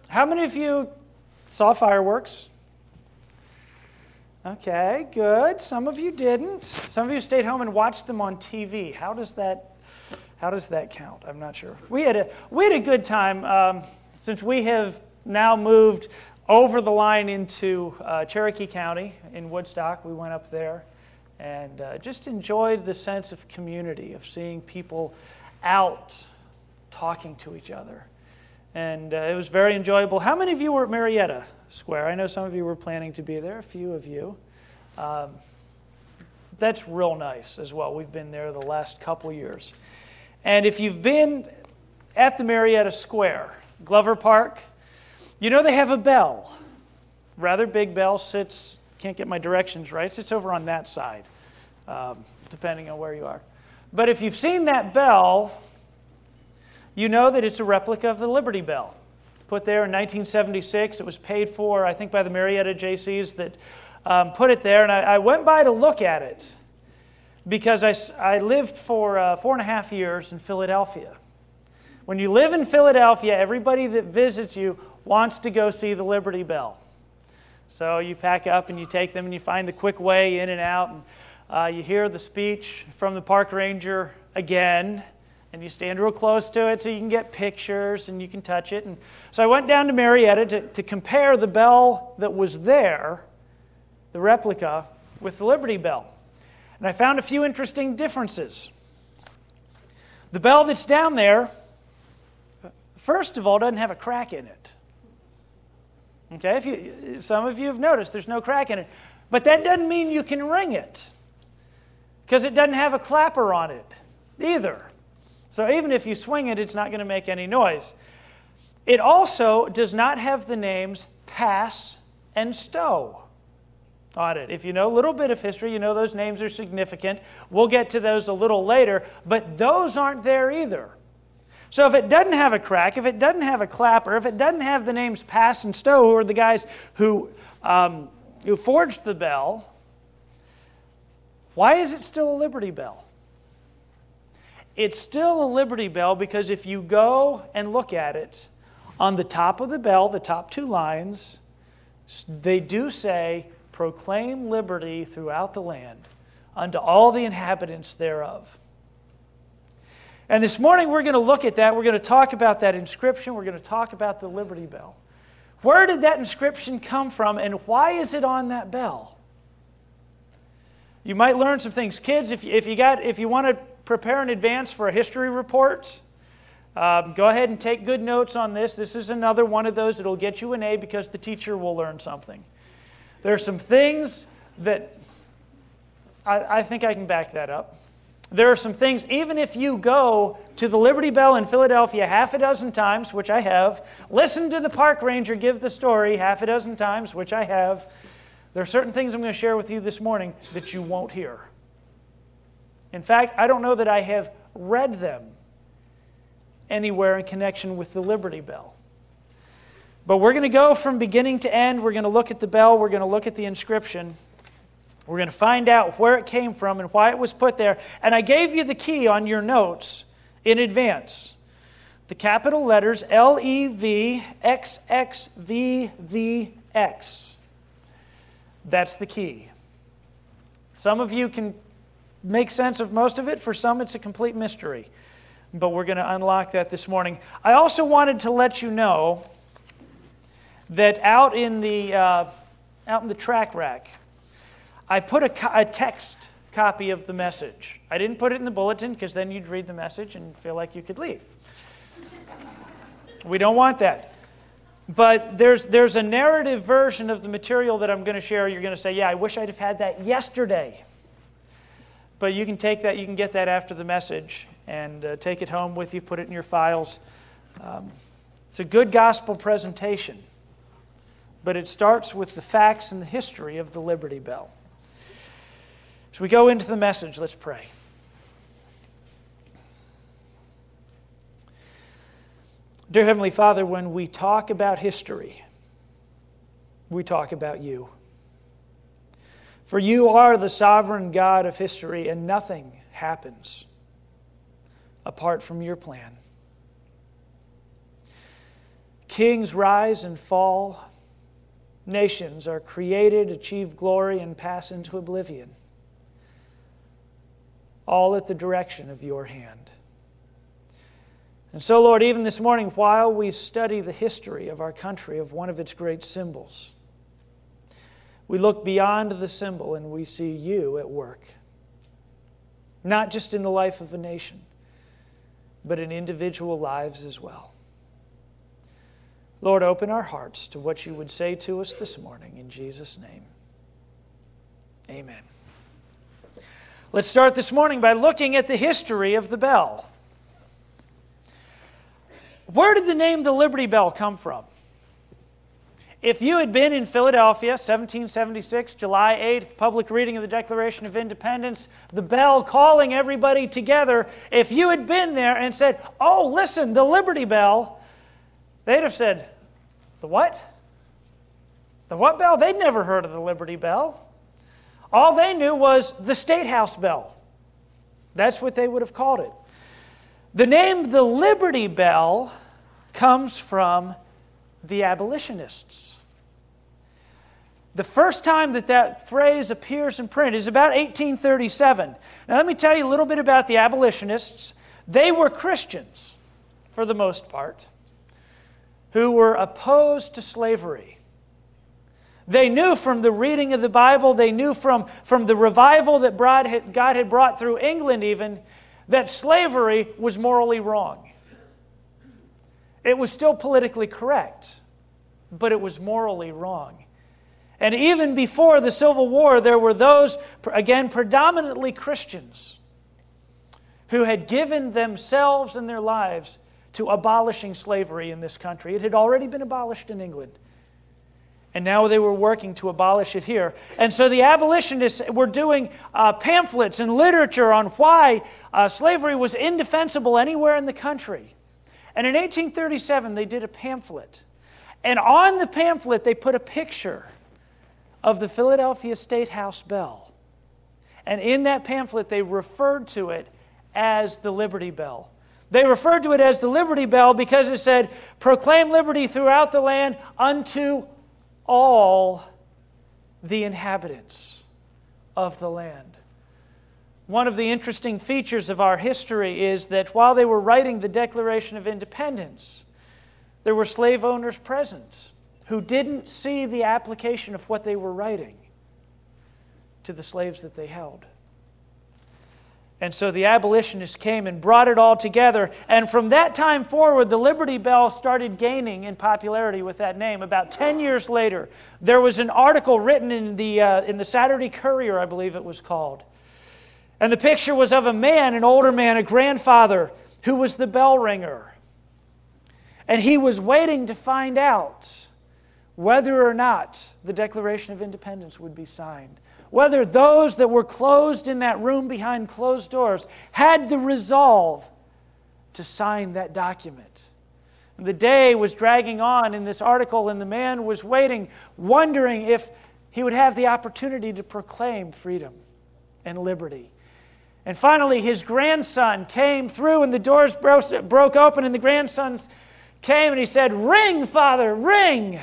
How many of you saw fireworks? Okay, good. Some of you didn't. Some of you stayed home and watched them on TV. How does that count? I'm not sure. We had a good time since we have now moved over the line into Cherokee County in Woodstock. We went up there and just enjoyed the sense of community, of seeing people out talking to each other. And it was very enjoyable. How many of you were at Marietta Square? I know some of you were planning to be there, a few of you. That's real nice as well. We've been there the last couple years. And if you've been at the Marietta Square, Glover Park, you know they have a bell. Rather big bell, sits, can't get my directions right, sits over on that side, depending on where you are. But if you've seen that bell, you know that it's a replica of the Liberty Bell. Put there in 1976. It was paid for, I think, by the Marietta Jaycees that put it there. And I went by to look at it because I lived for 4.5 years in Philadelphia. When you live in Philadelphia, everybody that visits you wants to go see the Liberty Bell. So you pack up and you take them and you find the quick way in and out. And you hear the speech from the park ranger again. And you stand real close to it so you can get pictures and you can touch it. And so I went down to Marietta to compare the bell that was there, the replica, with the Liberty Bell. And I found a few interesting differences. The bell that's down there, first of all, doesn't have a crack in it. Okay, some of you have noticed there's no crack in it. But that doesn't mean you can ring it, because it doesn't have a clapper on it either. So even if you swing it, it's not going to make any noise. It also does not have the names pass and stow on it. If you know a little bit of history, you know those names are significant. We'll get to those a little later, but those aren't there either. So if it doesn't have a crack, if it doesn't have a clapper, if it doesn't have the names Pass and Stow, who are the guys who forged the bell, why is it still a Liberty Bell? It's still a Liberty Bell because if you go and look at it, on the top of the bell, the top two lines, they do say, "Proclaim liberty throughout the land unto all the inhabitants thereof." And this morning we're going to look at that. We're going to talk about that inscription. We're going to talk about the Liberty Bell. Where did that inscription come from, and why is it on that bell? You might learn some things. Kids, if you want to prepare in advance for a history report, go ahead and take good notes on this. This is another one of those that will get you an A because the teacher will learn something. There are some things that I think I can back that up. There are some things, even if you go to the Liberty Bell in Philadelphia half a dozen times, which I have, listen to the park ranger give the story half a dozen times, which I have, there are certain things I'm going to share with you this morning that you won't hear. In fact, I don't know that I have read them anywhere in connection with the Liberty Bell. But we're going to go from beginning to end. We're going to look at the bell. We're going to look at the inscription. We're going to find out where it came from and why it was put there. And I gave you the key on your notes in advance. The capital letters LEVXXVVX. That's the key. Some of you can make sense of most of it. For some, it's a complete mystery. But we're going to unlock that this morning. I also wanted to let you know that out in the track rack, I put a text copy of the message. I didn't put it in the bulletin because then you'd read the message and feel like you could leave. We don't want that. But there's a narrative version of the material that I'm going to share. You're going to say, yeah, I wish I'd have had that yesterday. But you can take that, you can get that after the message and take it home with you, put it in your files. It's a good gospel presentation. But it starts with the facts and the history of the Liberty Bell. As we go into the message, let's pray. Dear Heavenly Father, when we talk about history, we talk about you. For you are the sovereign God of history, and nothing happens apart from your plan. Kings rise and fall. Nations are created, achieve glory, and pass into oblivion. All at the direction of your hand. And so, Lord, even this morning, while we study the history of our country, of one of its great symbols, we look beyond the symbol and we see you at work. Not just in the life of a nation, but in individual lives as well. Lord, open our hearts to what you would say to us this morning. In Jesus' name, amen. Let's start this morning by looking at the history of the bell. Where did the name the Liberty Bell come from? If you had been in Philadelphia, 1776, July 8th, public reading of the Declaration of Independence, the bell calling everybody together, if you had been there and said, "Oh, listen, the Liberty Bell," they'd have said, "The what? The what bell?" They'd never heard of the Liberty Bell. All they knew was the State House bell. That's what they would have called it. The name the Liberty Bell comes from the abolitionists. The first time that phrase appears in print is about 1837. Now let me tell you a little bit about the abolitionists. They were Christians, for the most part, who were opposed to slavery. They knew from the reading of the Bible, they knew from the revival that God had brought through England even, that slavery was morally wrong. It was still politically correct, but it was morally wrong. And even before the Civil War, there were those, again, predominantly Christians, who had given themselves and their lives to abolishing slavery in this country. It had already been abolished in England. And now they were working to abolish it here. And so the abolitionists were doing pamphlets and literature on why slavery was indefensible anywhere in the country. And in 1837, they did a pamphlet. And on the pamphlet, they put a picture of the Philadelphia State House bell. And in that pamphlet, they referred to it as the Liberty Bell. They referred to it as the Liberty Bell because it said, "Proclaim liberty throughout the land unto all the inhabitants of the land." One of the interesting features of our history is that while they were writing the Declaration of Independence, there were slave owners present who didn't see the application of what they were writing to the slaves that they held. And so the abolitionists came and brought it all together. And from that time forward, the Liberty Bell started gaining in popularity with that name. About 10 years later, there was an article written in the Saturday Courier, I believe it was called. And the picture was of a man, an older man, a grandfather, who was the bell ringer. And he was waiting to find out whether or not the Declaration of Independence would be signed. Whether those that were closed in that room behind closed doors had the resolve to sign that document. And the day was dragging on in this article, and the man was waiting, wondering if he would have the opportunity to proclaim freedom and liberty. And finally, his grandson came through, and the doors broke open, and the grandson came, and he said, "Ring, Father, ring!"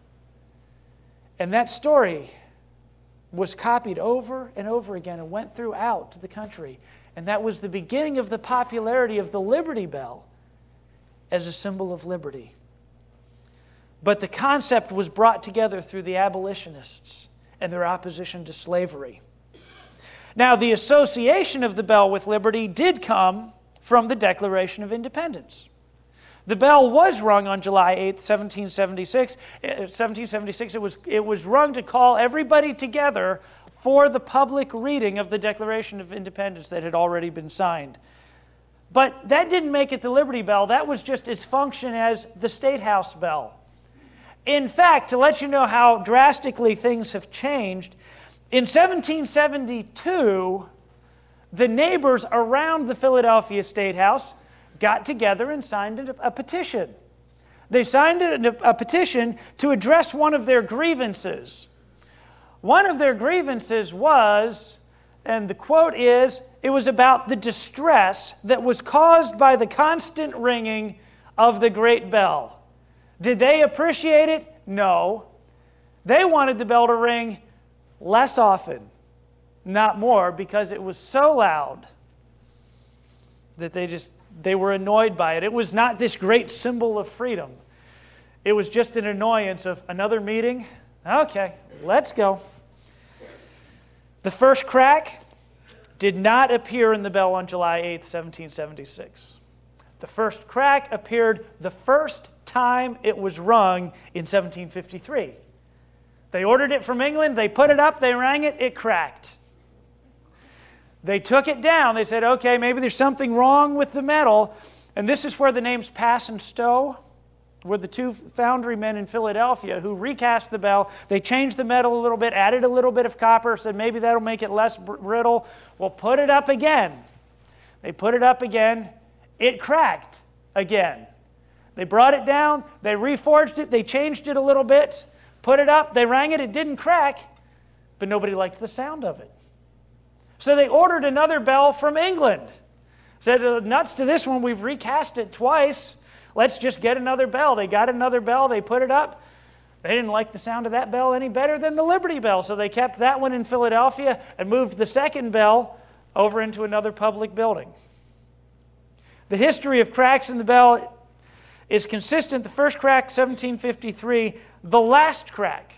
And that story was copied over and over again and went throughout the country. And that was the beginning of the popularity of the Liberty Bell as a symbol of liberty. But the concept was brought together through the abolitionists and their opposition to slavery. Now, the association of the bell with liberty did come from the Declaration of Independence. The bell was rung on July 8th, 1776. It was rung to call everybody together for the public reading of the Declaration of Independence that had already been signed. But that didn't make it the Liberty Bell. That was just its function as the State House bell. In fact, to let you know how drastically things have changed, in 1772, the neighbors around the Philadelphia State House got together and signed a petition. They signed a petition to address one of their grievances. One of their grievances was, and the quote is, it was about the distress that was caused by the constant ringing of the great bell. Did they appreciate it? No. They wanted the bell to ring less often, not more, because it was so loud that they were annoyed by it. It was not this great symbol of freedom. It was just an annoyance of another meeting. Okay, let's go. The first crack did not appear in the bell on July 8th, 1776. The first crack appeared the first time it was rung in 1753. They ordered it from England, they put it up, they rang it, it cracked. They took it down. They said, okay, maybe there's something wrong with the metal. And this is where the names Pass and Stowe were the two foundry men in Philadelphia who recast the bell. They changed the metal a little bit, added a little bit of copper, said maybe that'll make it less brittle. Well, put it up again. They put it up again. It cracked again. They brought it down. They reforged it. They changed it a little bit. Put it up. They rang it. It didn't crack, but nobody liked the sound of it. So they ordered another bell from England. Said, nuts to this one, we've recast it twice. Let's just get another bell. They got another bell. They put it up. They didn't like the sound of that bell any better than the Liberty Bell, so they kept that one in Philadelphia and moved the second bell over into another public building. The history of cracks in the bell is consistent. The first crack, 1753. The last crack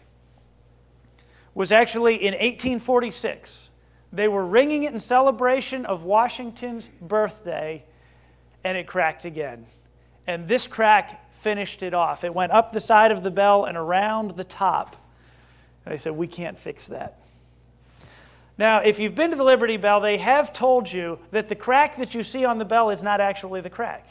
was actually in 1846. They were ringing it in celebration of Washington's birthday, and it cracked again. And this crack finished it off. It went up the side of the bell and around the top. And they said, we can't fix that. Now, if you've been to the Liberty Bell, they have told you that the crack that you see on the bell is not actually the crack.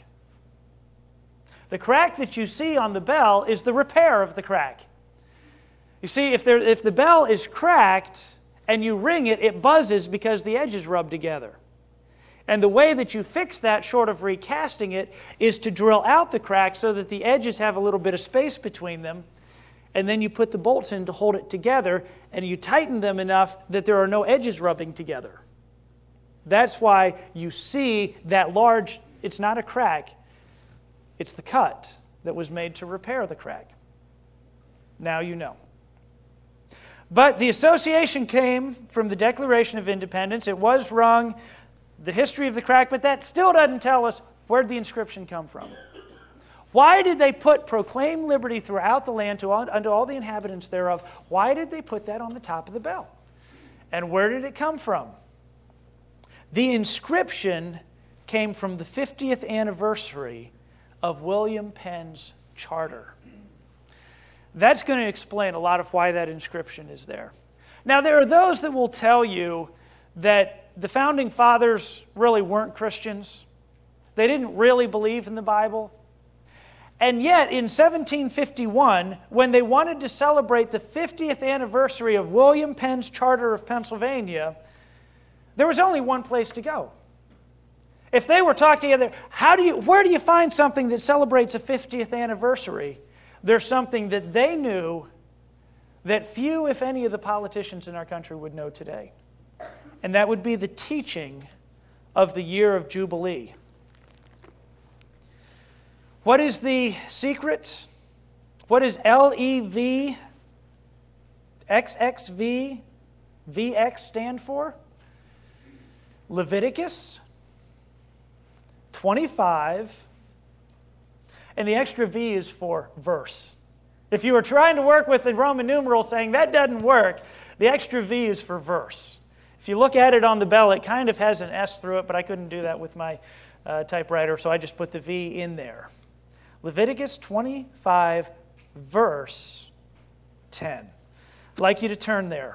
The crack that you see on the bell is the repair of the crack. You see, if the bell is cracked and you ring it, it buzzes because the edges rub together. And the way that you fix that, short of recasting it, is to drill out the crack so that the edges have a little bit of space between them, and then you put the bolts in to hold it together, and you tighten them enough that there are no edges rubbing together. That's why you see that large, it's not a crack, it's the cut that was made to repair the crack. Now you know. But the association came from the Declaration of Independence. It was rung, the history of the crack, but that still doesn't tell us where did the inscription come from. Why did they put proclaim liberty throughout the land unto all the inhabitants thereof? Why did they put that on the top of the bell? And where did it come from? The inscription came from the 50th anniversary of William Penn's charter. That's going to explain a lot of why that inscription is there. Now, there are those that will tell you that the Founding Fathers really weren't Christians. They didn't really believe in the Bible. And yet, in 1751, when they wanted to celebrate the 50th anniversary of William Penn's Charter of Pennsylvania, there was only one place to go. If they were talking together, where do you find something that celebrates a 50th anniversary? There's something that they knew that few, if any, of the politicians in our country would know today. And that would be the teaching of the year of Jubilee. What is the secret? What does LEV, XXV, VX stand for? Leviticus 25, and the extra V is for verse. If you were trying to work with the Roman numeral saying that doesn't work, the extra V is for verse. If you look at it on the bell, it kind of has an S through it, but I couldn't do that with my typewriter, so I just put the V in there. Leviticus 25, verse 10. I'd like you to turn there.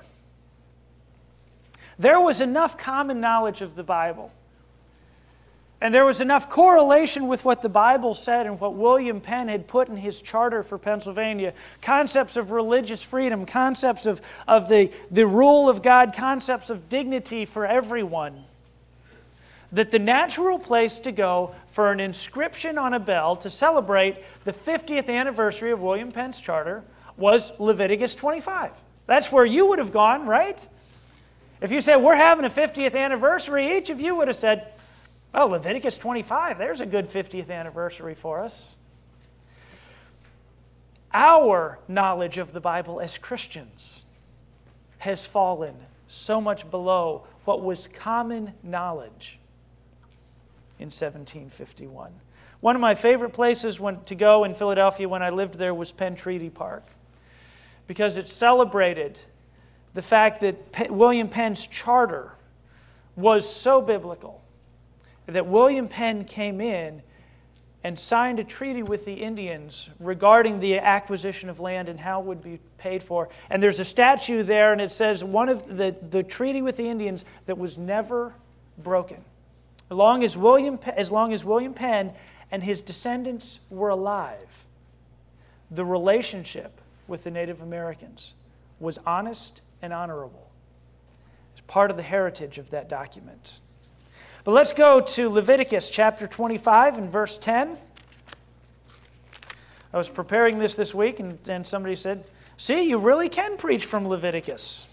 There was enough common knowledge of the Bible, and there was enough correlation with what the Bible said and what William Penn had put in his charter for Pennsylvania, concepts of religious freedom, concepts of the rule of God, concepts of dignity for everyone, that the natural place to go for an inscription on a bell to celebrate the 50th anniversary of William Penn's charter was Leviticus 25. That's where you would have gone, right? If you said, we're having a 50th anniversary, each of you would have said, oh, Leviticus 25, there's a good 50th anniversary for us. our knowledge of the Bible as Christians has fallen so much below what was common knowledge in 1751. One of my favorite places to go in Philadelphia when I lived there was Penn Treaty Park, because it celebrated the fact that William Penn's charter was so biblical that William Penn came in and signed a treaty with the Indians regarding the acquisition of land and how it would be paid for. And there's a statue there, and it says one of the treaty with the Indians that was never broken. As long as William Penn and his descendants were alive, the relationship with the Native Americans was honest and honorable. It's part of the heritage of that document. But let's go to Leviticus chapter 25 and verse 10. I was preparing this week, and somebody said, see, you really can preach from Leviticus.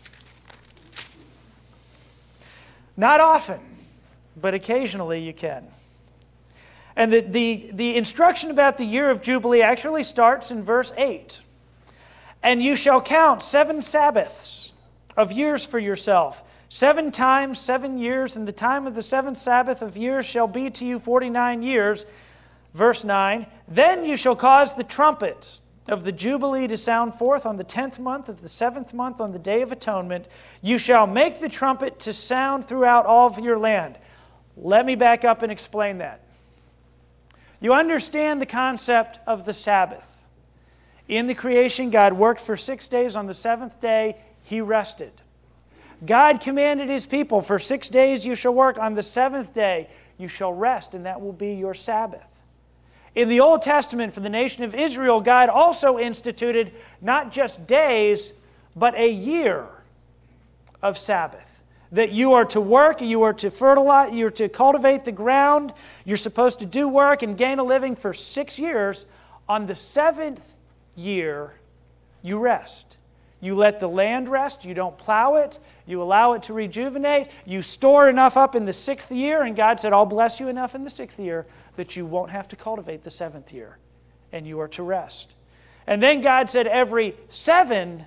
Not often, but occasionally you can. And the instruction about the year of Jubilee actually starts in verse 8. And you shall count 7 Sabbaths of years for yourself. 7 times 7 years, and the time of the 7th Sabbath of years shall be to you 49 years. Verse 9, then you shall cause the trumpet of the Jubilee to sound forth on the 10th month of the 7th month on the Day of Atonement. You shall make the trumpet to sound throughout all of your land. Let me back up and explain that. You understand the concept of the Sabbath. In the creation, God worked for 6 days. On the 7th day, He rested. God commanded His people, for 6 days you shall work. On the 7th day you shall rest, and that will be your Sabbath. In the Old Testament, for the nation of Israel, God also instituted not just days, but a year of Sabbath. That you are to work, you are to fertilize, you are to cultivate the ground, you're supposed to do work and gain a living for 6 years. On the 7th year, you rest. You let the land rest. You don't plow it. You allow it to rejuvenate. You store enough up in the 6th year, and God said, I'll bless you enough in the 6th year that you won't have to cultivate the 7th year, and you are to rest. And then God said every 7th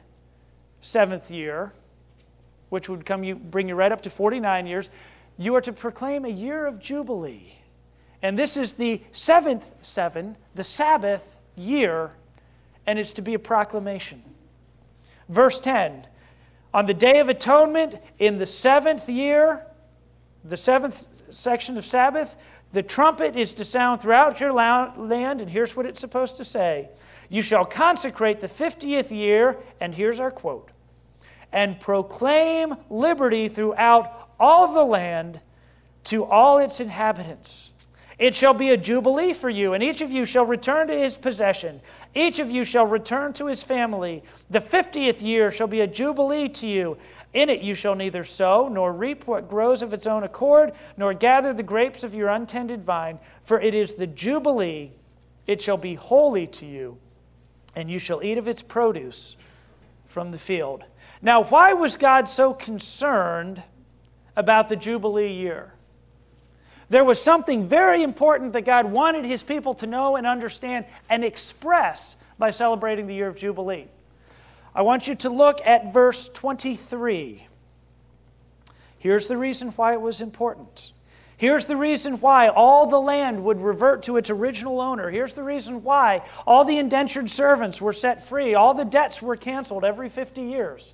year, which would bring you right up to 49 years, you are to proclaim a year of Jubilee. And this is the 7th 7, the Sabbath year, and it's to be a proclamation. Verse 10, on the Day of Atonement, in the 7th year, the 7th section of Sabbath, the trumpet is to sound throughout your land, and here's what it's supposed to say. You shall consecrate the 50th year, and here's our quote, and proclaim liberty throughout all the land to all its inhabitants. It shall be a jubilee for you, and each of you shall return to his possession. Each of you shall return to his family. The 50th year shall be a jubilee to you. In it you shall neither sow nor reap what grows of its own accord, nor gather the grapes of your untended vine, for it is the jubilee. It shall be holy to you, and you shall eat of its produce from the field. Now, why was God so concerned about the jubilee year? There was something very important that God wanted His people to know and understand and express by celebrating the year of Jubilee. I want you to look at verse 23. Here's the reason why it was important. Here's the reason why all the land would revert to its original owner. Here's the reason why all the indentured servants were set free. All the debts were canceled every 50 years.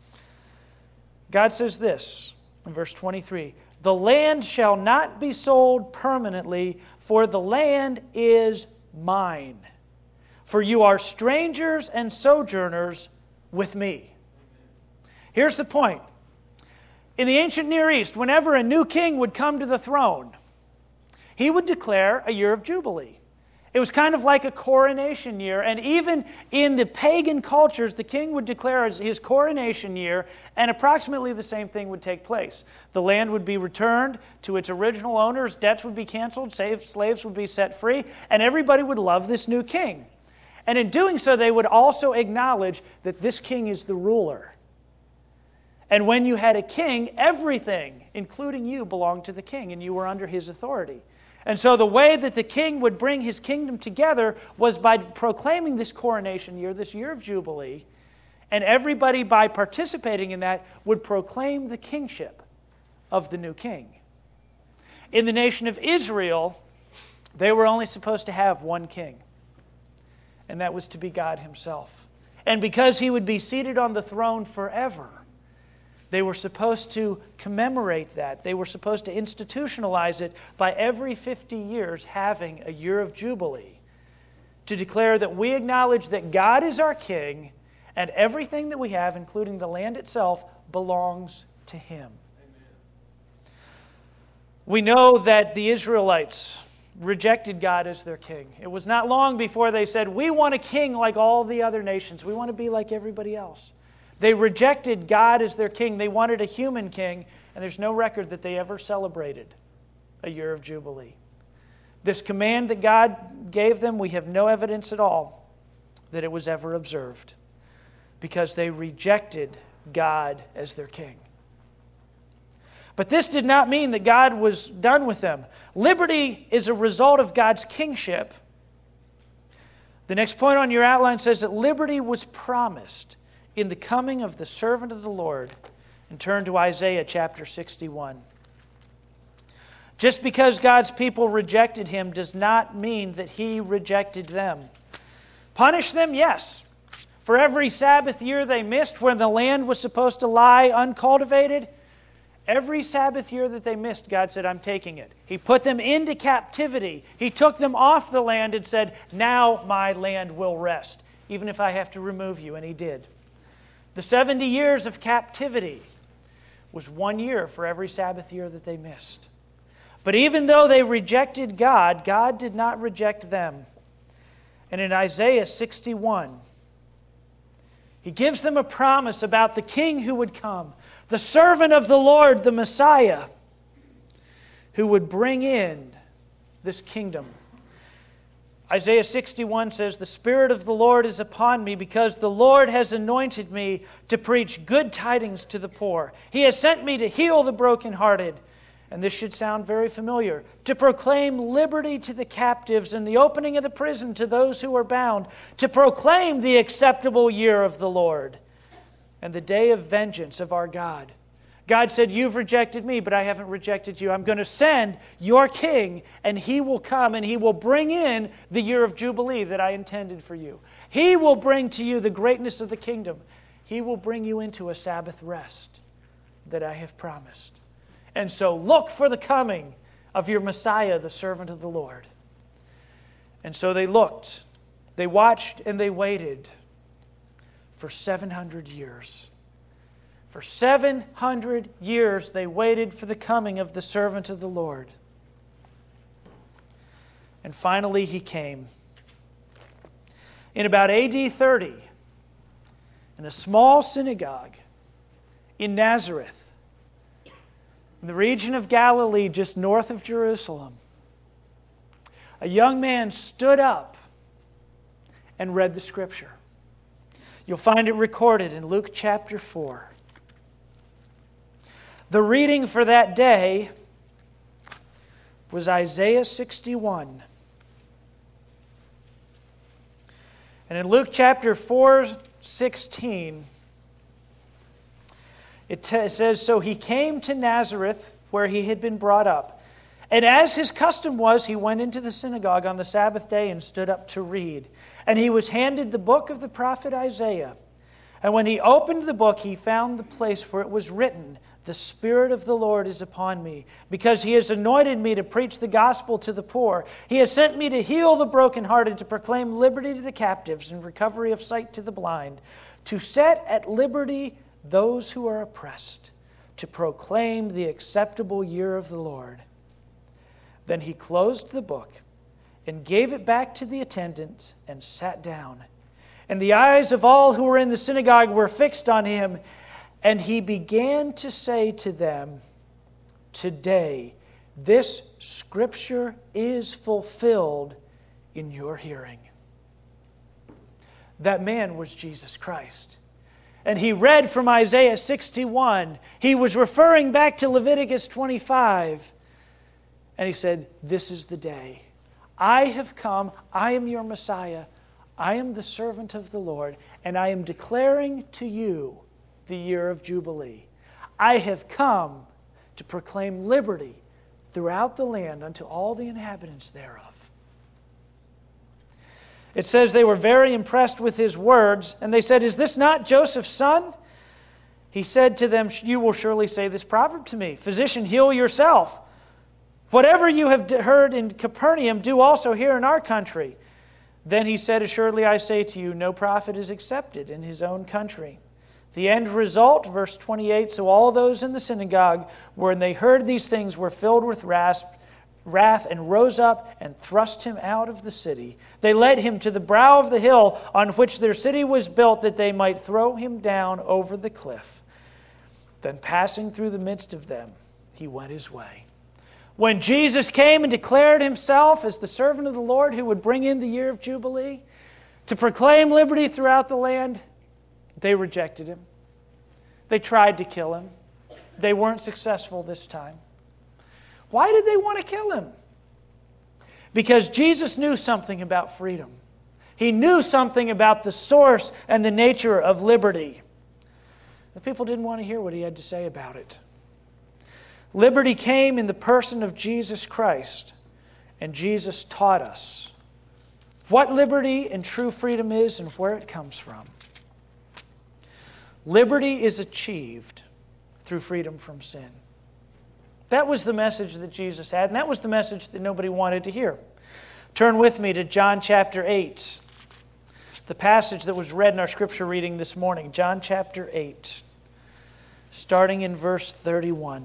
God says this in verse 23, the land shall not be sold permanently, for the land is mine. For you are strangers and sojourners with me. Here's the point. In the ancient Near East, whenever a new king would come to the throne, he would declare a year of Jubilee. It was kind of like a coronation year, and even in the pagan cultures, the king would declare his coronation year, and approximately the same thing would take place. The land would be returned to its original owners, debts would be canceled, slaves would be set free, and everybody would love this new king. And in doing so, they would also acknowledge that this king is the ruler. And when you had a king, everything, including you, belonged to the king, and you were under his authority. And so the way that the king would bring his kingdom together was by proclaiming this coronation year, this year of Jubilee, and everybody, by participating in that, would proclaim the kingship of the new king. In the nation of Israel, they were only supposed to have one king, and that was to be God himself. And because he would be seated on the throne forever, they were supposed to commemorate that. They were supposed to institutionalize it by every 50 years having a year of Jubilee to declare that we acknowledge that God is our king and everything that we have, including the land itself, belongs to him. Amen. We know that the Israelites rejected God as their king. It was not long before they said, we want a king like all the other nations. We want to be like everybody else. They rejected God as their king. They wanted a human king, and there's no record that they ever celebrated a year of Jubilee. This command that God gave them, we have no evidence at all that it was ever observed, because they rejected God as their king. But this did not mean that God was done with them. Liberty is a result of God's kingship. The next point on your outline says that liberty was promised in the coming of the servant of the Lord. And turn to Isaiah chapter 61. Just because God's people rejected him does not mean that he rejected them. Punish them? Yes. For every Sabbath year they missed when the land was supposed to lie uncultivated, every Sabbath year that they missed, God said, I'm taking it. He put them into captivity. He took them off the land and said, now my land will rest, even if I have to remove you. And he did. The 70 years of captivity was 1 year for every Sabbath year that they missed. But even though they rejected God, God did not reject them. And in Isaiah 61, he gives them a promise about the king who would come, the servant of the Lord, the Messiah, who would bring in this kingdom. Isaiah 61 says, the Spirit of the Lord is upon me because the Lord has anointed me to preach good tidings to the poor. He has sent me to heal the brokenhearted. And this should sound very familiar. To proclaim liberty to the captives and the opening of the prison to those who are bound. To proclaim the acceptable year of the Lord and the day of vengeance of our God. God said, you've rejected me, but I haven't rejected you. I'm going to send your king, and he will come, and he will bring in the year of Jubilee that I intended for you. He will bring to you the greatness of the kingdom. He will bring you into a Sabbath rest that I have promised. And so look for the coming of your Messiah, the servant of the Lord. And so they looked, they watched, and they waited for 700 years. For 700 years they waited for the coming of the servant of the Lord. And finally he came. In about AD 30, in a small synagogue in Nazareth, in the region of Galilee just north of Jerusalem, a young man stood up and read the Scripture. You'll find it recorded in Luke chapter 4. The reading for that day was Isaiah 61. And in Luke chapter 4:16, it says, so he came to Nazareth where he had been brought up. And as his custom was, he went into the synagogue on the Sabbath day and stood up to read. And he was handed the book of the prophet Isaiah. And when he opened the book, he found the place where it was written, the Spirit of the Lord is upon me, because He has anointed me to preach the gospel to the poor. He has sent me to heal the brokenhearted, to proclaim liberty to the captives and recovery of sight to the blind, to set at liberty those who are oppressed, to proclaim the acceptable year of the Lord. Then he closed the book and gave it back to the attendant and sat down. And the eyes of all who were in the synagogue were fixed on him. And he began to say to them, today this Scripture is fulfilled in your hearing. That man was Jesus Christ. And he read from Isaiah 61. He was referring back to Leviticus 25. And he said, this is the day. I have come. I am your Messiah. I am the servant of the Lord, and I am declaring to you the year of Jubilee. I have come to proclaim liberty throughout the land unto all the inhabitants thereof. It says they were very impressed with his words, and they said, is this not Joseph's son? He said to them, you will surely say this proverb to me, physician, heal yourself. Whatever you have heard in Capernaum, do also here in our country. Then he said, assuredly I say to you, no prophet is accepted in his own country. The end result, verse 28, so all those in the synagogue, when they heard these things, were filled with wrath and rose up and thrust him out of the city. They led him to the brow of the hill on which their city was built, that they might throw him down over the cliff. Then passing through the midst of them, he went his way. When Jesus came and declared himself as the servant of the Lord who would bring in the year of Jubilee, to proclaim liberty throughout the land, they rejected him. They tried to kill him. They weren't successful this time. Why did they want to kill him? Because Jesus knew something about freedom. He knew something about the source and the nature of liberty. The people didn't want to hear what he had to say about it. Liberty came in the person of Jesus Christ, and Jesus taught us what liberty and true freedom is and where it comes from. Liberty is achieved through freedom from sin. That was the message that Jesus had, and that was the message that nobody wanted to hear. Turn with me to John chapter 8, the passage that was read in our scripture reading this morning. John chapter 8, starting in verse 31.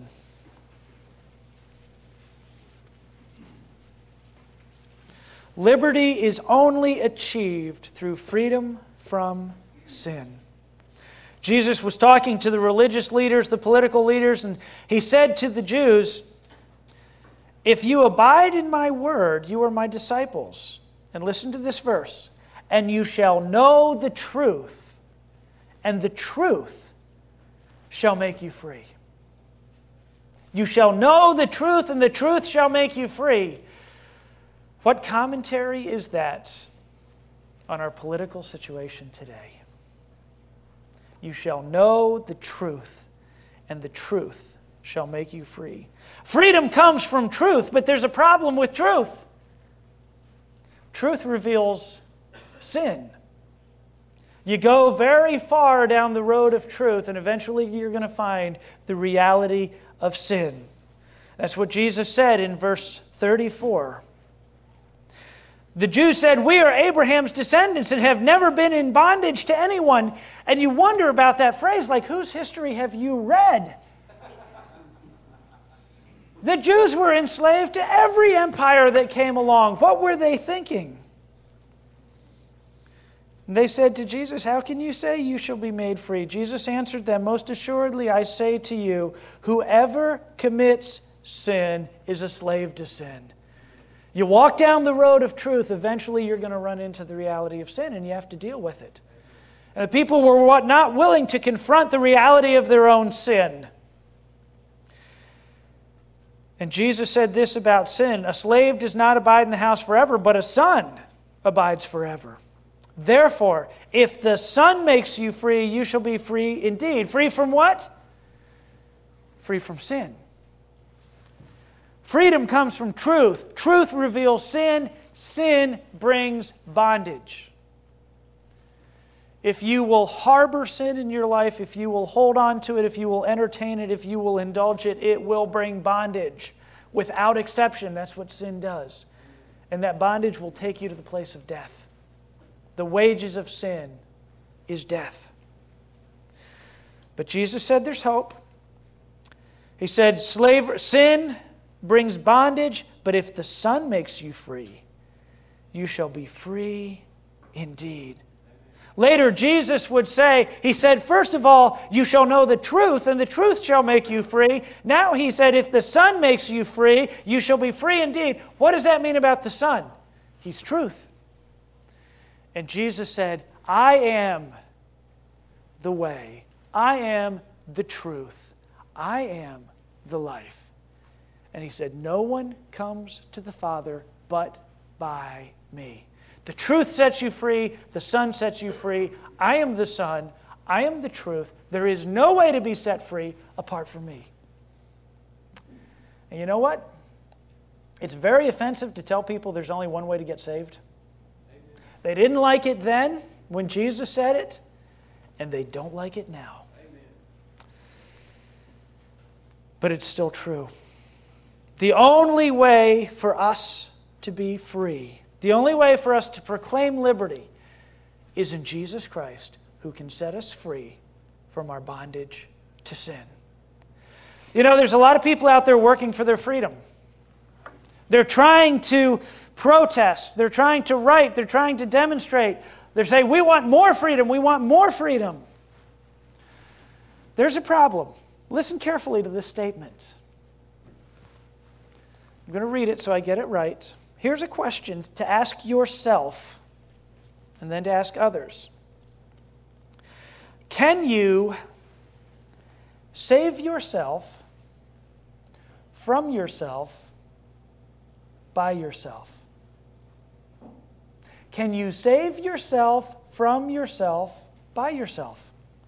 Liberty is only achieved through freedom from sin. Jesus was talking to the religious leaders, the political leaders, and he said to the Jews, if you abide in my word, you are my disciples. And listen to this verse. And you shall know the truth, and the truth shall make you free. You shall know the truth, and the truth shall make you free. What commentary is that on our political situation today? You shall know the truth, and the truth shall make you free. Freedom comes from truth, but there's a problem with truth. Truth reveals sin. You go very far down the road of truth, and eventually you're going to find the reality of sin. That's what Jesus said in verse 34. The Jews said, we are Abraham's descendants and have never been in bondage to anyone. And you wonder about that phrase, like, whose history have you read? The Jews were enslaved to every empire that came along. What were they thinking? And they said to Jesus, how can you say you shall be made free? Jesus answered them, most assuredly I say to you, whoever commits sin is a slave to sin. You walk down the road of truth, eventually you're going to run into the reality of sin, and you have to deal with it. And the people were not willing to confront the reality of their own sin. And Jesus said this about sin, a slave does not abide in the house forever, but a son abides forever. Therefore, if the Son makes you free, you shall be free indeed. Free from what? Free from sin. Freedom comes from truth. Truth reveals sin. Sin brings bondage. If you will harbor sin in your life, if you will hold on to it, if you will entertain it, if you will indulge it, it will bring bondage. Without exception, that's what sin does. And that bondage will take you to the place of death. The wages of sin is death. But Jesus said there's hope. He said, sin brings bondage, but if the Son makes you free, you shall be free indeed. Later, Jesus would say, he said, first of all, you shall know the truth, and the truth shall make you free. Now he said, if the Son makes you free, you shall be free indeed. What does that mean about the Son? He's truth. And Jesus said, I am the way. I am the truth. I am the life. And he said, no one comes to the Father but by me. The truth sets you free. The Son sets you free. I am the Son. I am the truth. There is no way to be set free apart from me. And you know what? It's very offensive to tell people there's only one way to get saved. Amen. They didn't like it then when Jesus said it, and they don't like it now. Amen. But it's still true. The only way for us to be free, the only way for us to proclaim liberty is in Jesus Christ, who can set us free from our bondage to sin. You know, there's a lot of people out there working for their freedom. They're trying to protest. They're trying to write. They're trying to demonstrate. They're saying, we want more freedom. We want more freedom. There's a problem. Listen carefully to this statement. I'm going to read it so I get it right. Here's a question to ask yourself and then to ask others. Can you save yourself from yourself by yourself? Can you save yourself from yourself by yourself?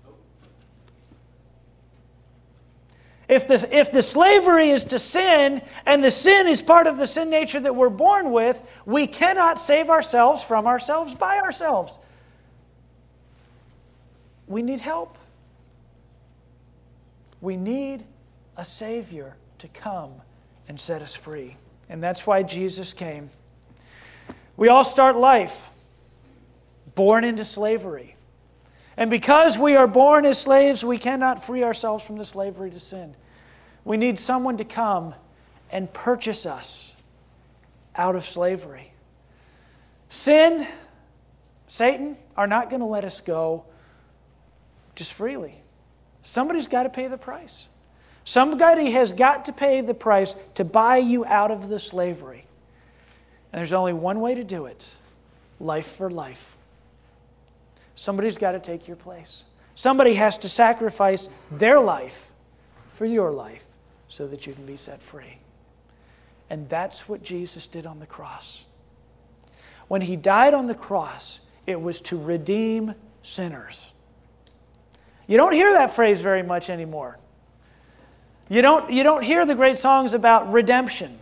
If the slavery is to sin, and the sin is part of the sin nature that we're born with, we cannot save ourselves from ourselves by ourselves. We need help. We need a Savior to come and set us free. And that's why Jesus came. We all start life born into slavery. And because we are born as slaves, we cannot free ourselves from the slavery to sin. We need someone to come and purchase us out of slavery. Sin, Satan, are not going to let us go just freely. Somebody's got to pay the price. Somebody has got to pay the price to buy you out of the slavery. And there's only one way to do it. Life for life. Somebody's got to take your place. Somebody has to sacrifice their life for your life so that you can be set free. And that's what Jesus did on the cross. When He died on the cross, it was to redeem sinners. You don't hear that phrase very much anymore. You don't hear the great songs about redemption.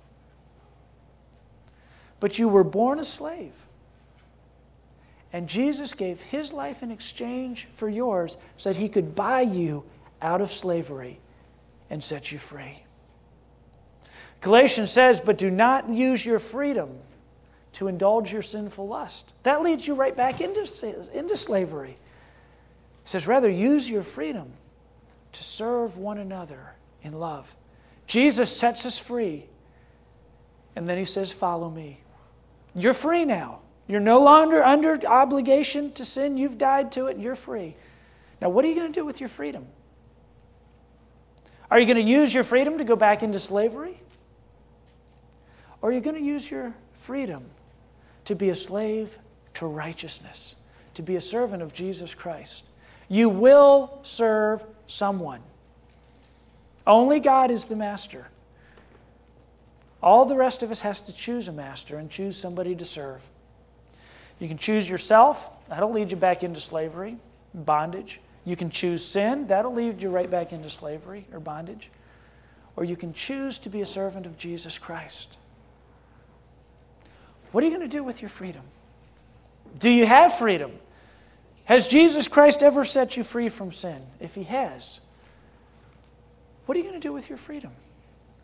But you were born a slave. And Jesus gave His life in exchange for yours so that He could buy you out of slavery and set you free. Galatians says, but do not use your freedom to indulge your sinful lust. That leads you right back into slavery. It says, rather use your freedom to serve one another in love. Jesus sets us free. And then He says, follow me. You're free now. You're no longer under obligation to sin. You've died to it. You're free. Now, what are you going to do with your freedom? Are you going to use your freedom to go back into slavery? Or are you going to use your freedom to be a slave to righteousness, to be a servant of Jesus Christ? You will serve someone. Only God is the master. All the rest of us has to choose a master and choose somebody to serve. You can choose yourself. That'll lead you back into slavery, bondage. You can choose sin. That'll lead you right back into slavery or bondage. Or you can choose to be a servant of Jesus Christ. What are you going to do with your freedom? Do you have freedom? Has Jesus Christ ever set you free from sin? If He has, what are you going to do with your freedom?